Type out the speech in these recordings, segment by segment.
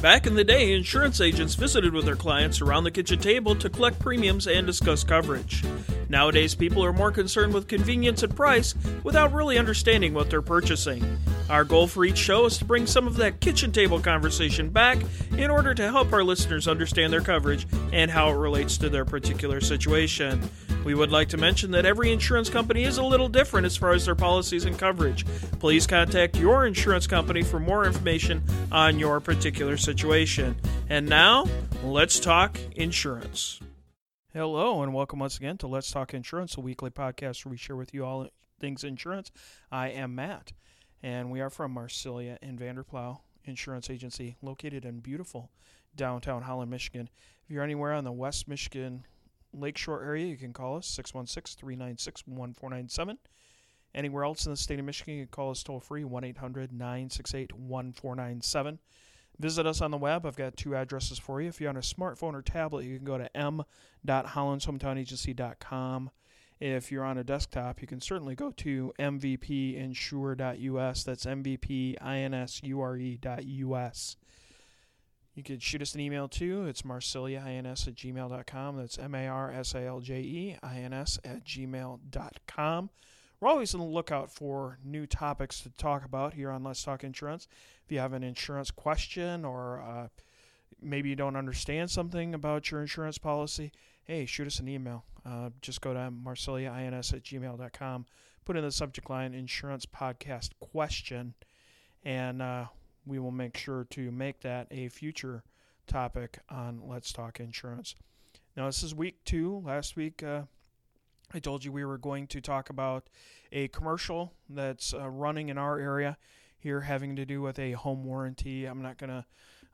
Back in the day, insurance agents visited with their clients around the kitchen table to collect premiums and discuss coverage. Nowadays, people are more concerned with convenience and price without really understanding what they're purchasing. Our goal for each show is to bring some of that kitchen table conversation back in order to help our listeners understand their coverage and how it relates to their particular situation. We would like to mention that every insurance company is a little different as far as their policies and coverage. Please contact your insurance company for more information on your particular situation. And now, let's talk insurance. Hello, and welcome once again to Let's Talk Insurance, a weekly podcast where we share with you all things insurance. I am Matt, and we are from Marsilia and Vanderplow Insurance Agency, located in beautiful downtown Holland, Michigan. If you're anywhere on the West Michigan Lakeshore area, you can call us 616-396-1497. Anywhere else in the state of Michigan, you can call us toll-free 1-800-968-1497. Visit us on the web. I've got two addresses for you. If you're on a smartphone or tablet, you can go to m.hollandshometown.agency.com. If you're on a desktop, you can certainly go to mvpinsure.us. That's mvpinsure.us. You could shoot us an email too. It's marsaliains@gmail.com. That's marsaljeins@gmail.com. We're always on the lookout for new topics to talk about here on Let's Talk Insurance. If you have an insurance question or maybe you don't understand something about your insurance policy, hey, shoot us an email. Just go to marsaliains@gmail.com, put in the subject line Insurance Podcast Question, and we will make sure to make that a future topic on Let's Talk Insurance. Now, this is week 2. Last week, I told you we were going to talk about a commercial that's running in our area here having to do with a home warranty. I'm not going to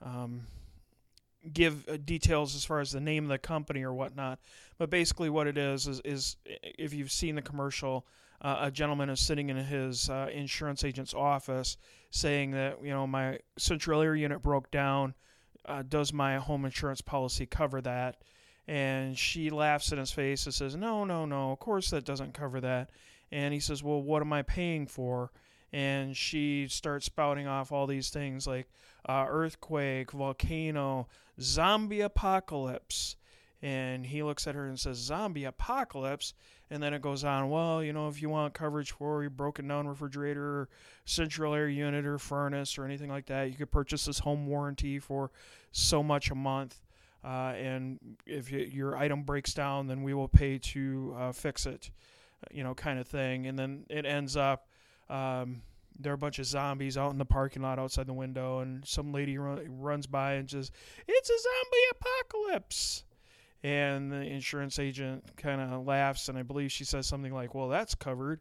give details as far as the name of the company or whatnot, but basically what it is if you've seen the commercial, a gentleman is sitting in his insurance agent's office saying that, my central air unit broke down. Does my home insurance policy cover that? And she laughs in his face and says, no, of course that doesn't cover that. And he says, well, what am I paying for? And she starts spouting off all these things like earthquake, volcano, zombie apocalypse. And he looks at her and says, zombie apocalypse? And then it goes on, well, if you want coverage for your broken down refrigerator or central air unit or furnace or anything like that, you could purchase this home warranty for so much a month. And if your item breaks down, then we will pay to fix it, kind of thing. And then it ends up, there are a bunch of zombies out in the parking lot outside the window, and some lady runs by and says, it's a zombie apocalypse. And the insurance agent kind of laughs, and I believe she says something like, well, that's covered.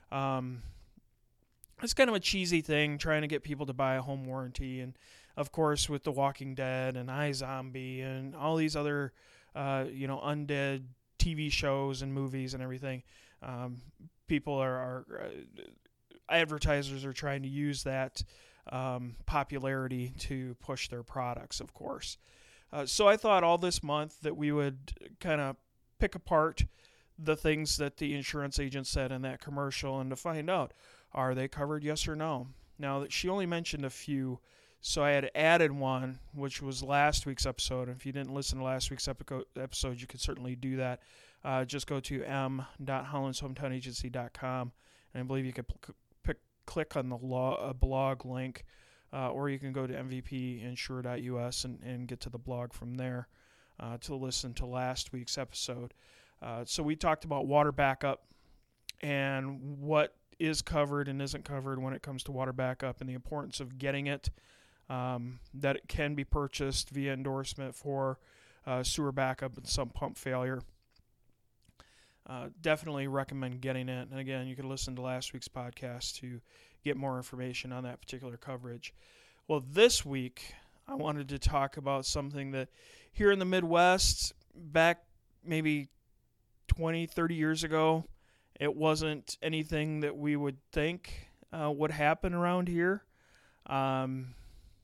It's kind of a cheesy thing, trying to get people to buy a home warranty. And, of course, with The Walking Dead and iZombie and all these other, undead TV shows and movies and everything, people advertisers are trying to use that popularity to push their products, of course. So I thought all this month that we would kind of pick apart the things that the insurance agent said in that commercial and to find out, are they covered, yes or no? Now, she only mentioned a few, so I had added one, which was last week's episode. If you didn't listen to last week's episode, you could certainly do that. Just go to m.hollandshometown.agency.com, and I believe you could click on the blog link, or you can go to mvpinsure.us and get to the blog from there to listen to last week's episode. So we talked about water backup and what is covered and isn't covered when it comes to water backup and the importance of getting it, that it can be purchased via endorsement for sewer backup and sump pump failure. Definitely recommend getting it. And again, you can listen to last week's podcast to get more information on that particular coverage. Well, this week, I wanted to talk about something that here in the Midwest, back maybe 20, 30 years ago, it wasn't anything that we would think would happen around here. And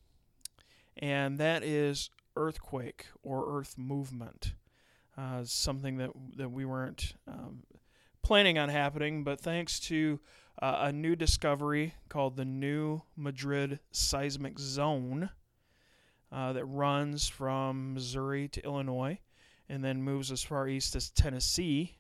that is earthquake or earth movement. Something that we weren't planning on happening, but thanks to a new discovery called the New Madrid Seismic Zone, that runs from Missouri to Illinois and then moves as far east as Tennessee.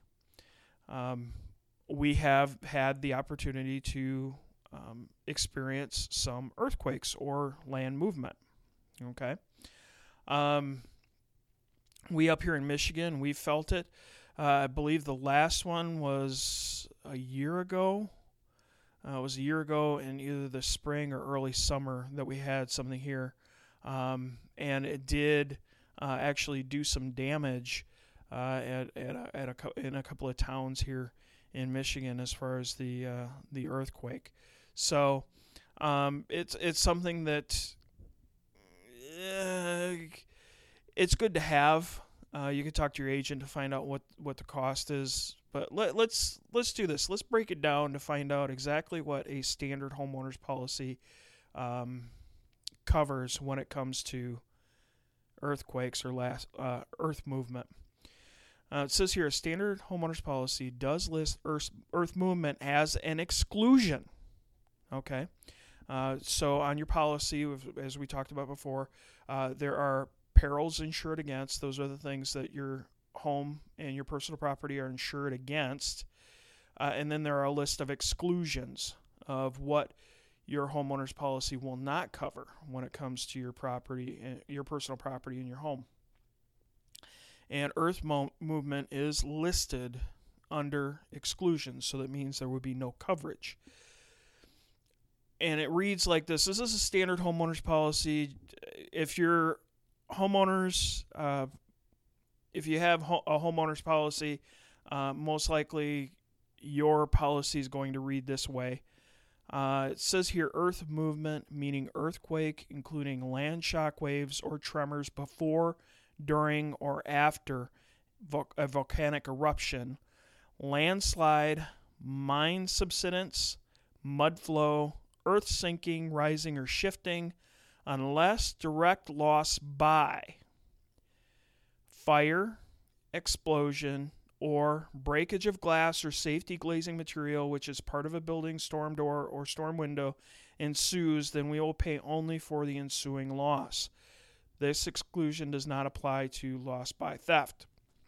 We have had the opportunity to experience some earthquakes or land movement. Okay. We up here in Michigan, we felt it. I believe the last one was a year ago. It was a year ago in either the spring or early summer that we had something here. And it did actually do some damage in a couple of towns here in Michigan as far as the earthquake. So it's something that it's good to have. You can talk to your agent to find out what the cost is. But let's do this. Let's break it down to find out exactly what a standard homeowner's policy covers when it comes to earthquakes or earth movement. It says here a standard homeowner's policy does list earth movement as an exclusion. Okay. So on your policy, as we talked about before, there are perils insured against. Those are the things that your home and your personal property are insured against. And then there are a list of exclusions of what your homeowner's policy will not cover when it comes to your property, your personal property, and your home. And earth movement is listed under exclusions, so that means there would be no coverage. And it reads like this. This is a standard homeowner's policy. If your homeowners, if you have a homeowner's policy, most likely your policy is going to read this way. It says here earth movement, meaning earthquake, including land shock waves or tremors before, during, or after a volcanic eruption, landslide, mine subsidence, mud flow, earth sinking, rising, or shifting, unless direct loss by fire, explosion, or breakage of glass or safety glazing material, which is part of a building, storm door, or storm window, ensues, then we will pay only for the ensuing loss. This exclusion does not apply to loss by theft.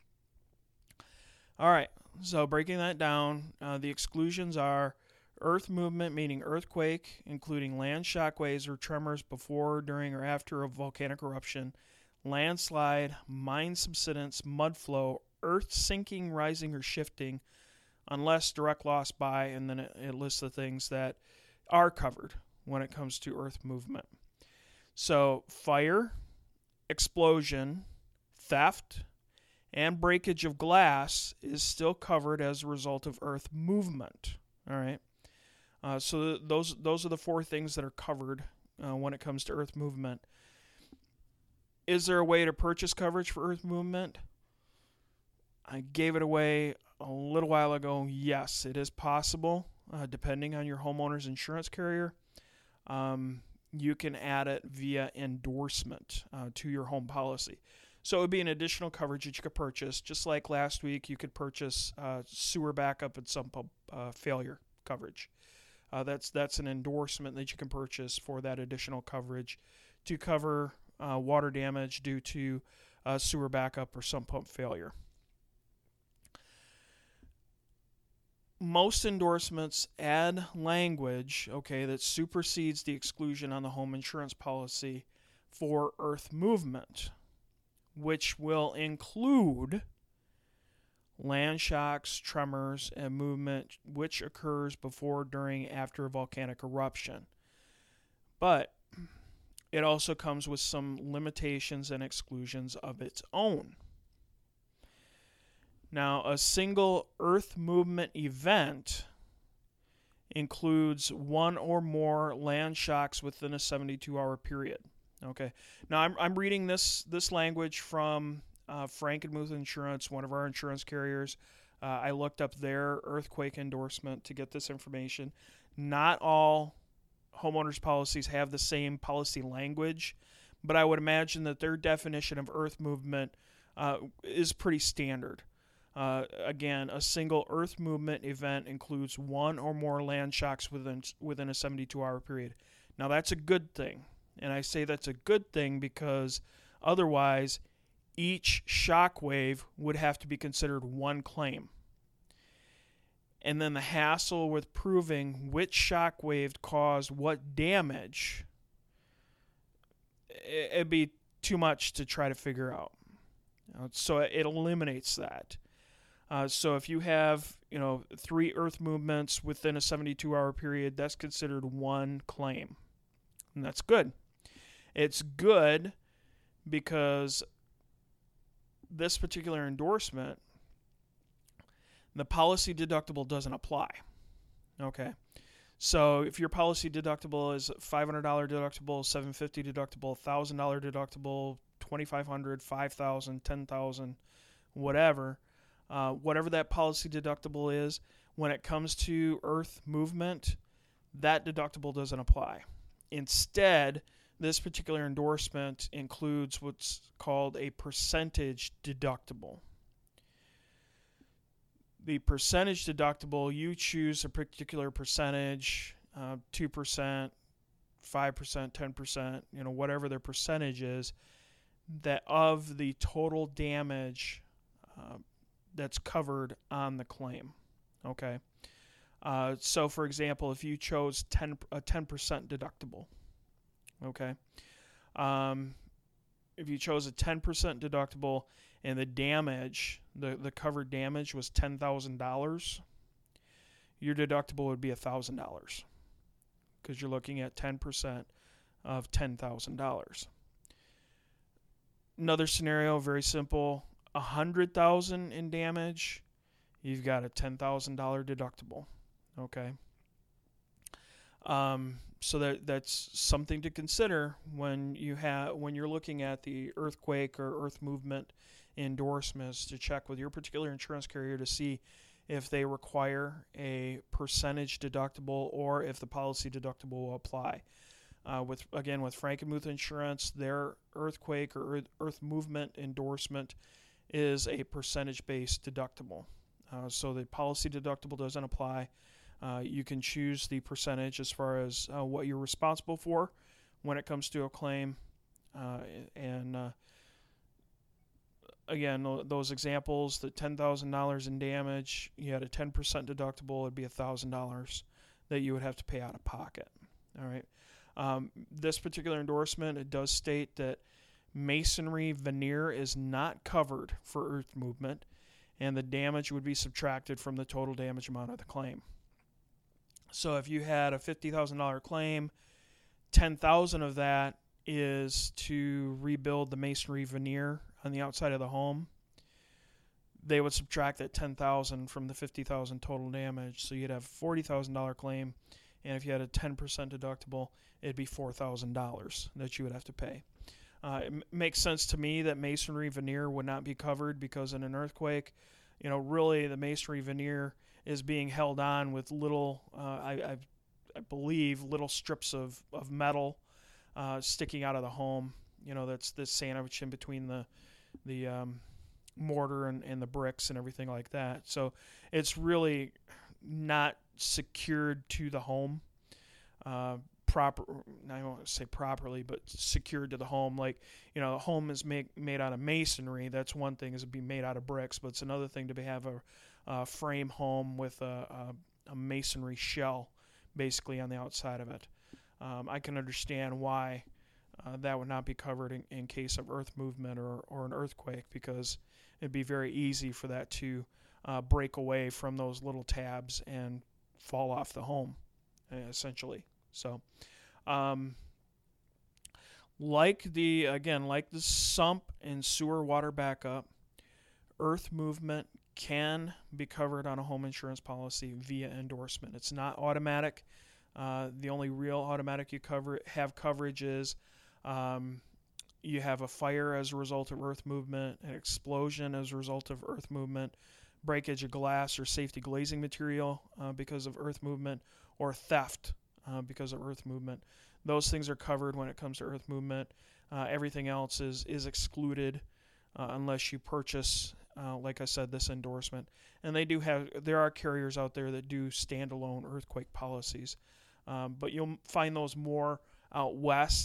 All right, so breaking that down, the exclusions are earth movement, meaning earthquake, including land shock waves or tremors before, during, or after a volcanic eruption, landslide, mine subsidence, mud flow, earth sinking, rising, or shifting, unless direct loss by, and then it lists the things that are covered when it comes to earth movement. So fire, explosion, theft, and breakage of glass is still covered as a result of earth movement. All right. So those are the four things that are covered when it comes to earth movement. Is there a way to purchase coverage for earth movement? I gave it away a little while ago. Yes, it is possible, depending on your homeowner's insurance carrier. You can add it via endorsement to your home policy. So it would be an additional coverage that you could purchase. Just like last week, you could purchase sewer backup and sump failure coverage. That's an endorsement that you can purchase for that additional coverage to cover water damage due to sewer backup or sump pump failure. Most endorsements add language, that supersedes the exclusion on the home insurance policy for earth movement, which will include land shocks, tremors, and movement which occurs before, during, after a volcanic eruption. But it also comes with some limitations and exclusions of its own. Now, a single earth movement event includes one or more land shocks within a 72-hour period. Okay. Now, I'm reading this language from Frankenmuth Insurance, one of our insurance carriers. I looked up their earthquake endorsement to get this information. Not all homeowners policies have the same policy language, but I would imagine that their definition of earth movement is pretty standard. Again, a single earth movement event includes one or more land shocks within a 72-hour period. Now, that's a good thing. And I say that's a good thing because otherwise each shock wave would have to be considered one claim. And then the hassle with proving which shock wave caused what damage, it'd be too much to try to figure out. So it eliminates that. So if you have 3 Earth movements within a 72-hour period, that's considered one claim. And that's good. It's good because this particular endorsement, the policy deductible doesn't apply. Okay. So if your policy deductible is $500 deductible, $750 deductible, $1,000 deductible, $2,500, $5,000, $10,000, whatever, whatever that policy deductible is, when it comes to Earth movement, that deductible doesn't apply. Instead, this particular endorsement includes what's called a percentage deductible. The percentage deductible, you choose a particular percentage, 2%, 5%, 10%, whatever their percentage is, that of the total damage that's covered on the claim. Okay. So, for example, if you chose a 10% deductible, okay, if you chose a 10% deductible and the damage, the covered damage was $10,000, your deductible would be $1,000 because you're looking at 10% of $10,000. Another scenario, very simple, $100,000 in damage, you've got a $10,000 deductible. Okay. So that's something to consider when you're looking at the earthquake or earth movement endorsements, to check with your particular insurance carrier to see if they require a percentage deductible or if the policy deductible will apply. With Frankenmuth Insurance, their earthquake or earth movement endorsement is a percentage-based deductible. So the policy deductible doesn't apply. You can choose the percentage as far as what you're responsible for when it comes to a claim. Again, those examples, the $10,000 in damage, you had a 10% deductible, it'd be $1,000 that you would have to pay out of pocket. All right. This particular endorsement, it does state that masonry veneer is not covered for earth movement, and the damage would be subtracted from the total damage amount of the claim. So if you had a $50,000 claim, $10,000 of that is to rebuild the masonry veneer on the outside of the home. They would subtract that $10,000 from the $50,000 total damage, so you'd have a $40,000 claim, and if you had a 10% deductible, it'd be $4,000 that you would have to pay. It makes sense to me that masonry veneer would not be covered because in an earthquake, really the masonry veneer is being held on with little, I believe, little strips of metal sticking out of the home. That's this sandwich in between the mortar and the bricks and everything like that. So it's really not secured to the home. I don't want to say properly, but secured to the home. Like, the home is made out of masonry. That's one thing, is it be made out of bricks, but it's another thing to have a frame home with a masonry shell basically on the outside of it. I can understand why that would not be covered in case of earth movement or an earthquake, because it'd be very easy for that to break away from those little tabs and fall off the home, essentially. So, like the sump and sewer water backup, earth movement can be covered on a home insurance policy via endorsement. It's not automatic. The only real automatic you have coverage is you have a fire as a result of earth movement, an explosion as a result of earth movement, breakage of glass or safety glazing material because of earth movement, or theft because of earth movement. Those things are covered when it comes to earth movement. Everything else is excluded unless you purchase, like I said, this endorsement. And there are carriers out there that do standalone earthquake policies, but you'll find those more out west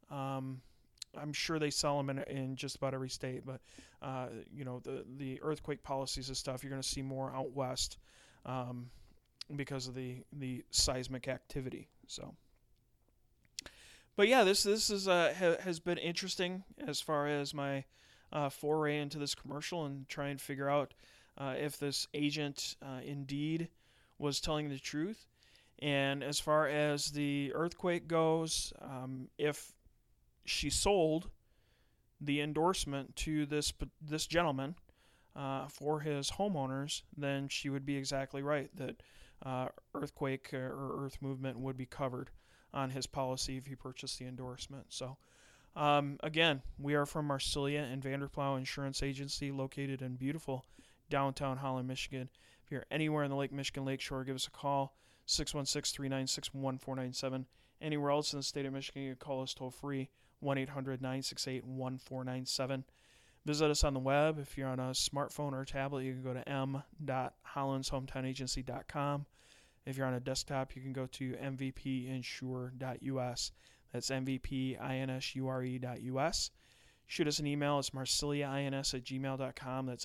I'm sure they sell them in just about every state, but the earthquake policies and stuff, you're going to see more out west because of the seismic activity. So, but yeah, this is has been interesting as far as my foray into this commercial and try and figure out if this agent indeed was telling the truth. And as far as the earthquake goes, if she sold the endorsement to this gentleman for his homeowners, then she would be exactly right that earthquake or earth movement would be covered on his policy if he purchased the endorsement. So again, we are from Marsilia and Vanderplow Insurance Agency, located in beautiful downtown Holland, Michigan. If you're anywhere in the Lake Michigan Lakeshore, give us a call, 616-396-1497. Anywhere else in the state of Michigan, you can call us toll free, 1-800-968-1497. Visit us on the web. If you're on a smartphone or a tablet, you can go to m.hollandshometown.agency.com. If you're on a desktop, you can go to mvpinsure.us. That's mvpinsure.us. Shoot us an email. It's marsiliains@gmail.com. That's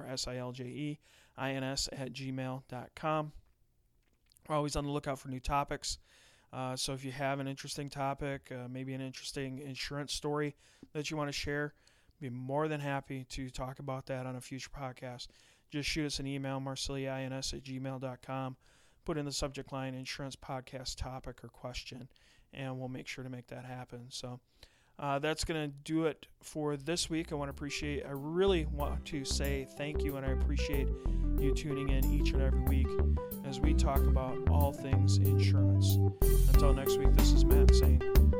marsilieins@gmail.com. We're always on the lookout for new topics. So if you have an interesting topic, maybe an interesting insurance story that you want to share, I'd be more than happy to talk about that on a future podcast. Just shoot us an email, marsiliains@gmail.com. Put in the subject line, insurance podcast topic or question, and we'll make sure to make that happen. So that's going to do it for this week. I really want to say thank you, and I appreciate you tuning in each and every week as we talk about all things insurance. Until next week, this is Matt saying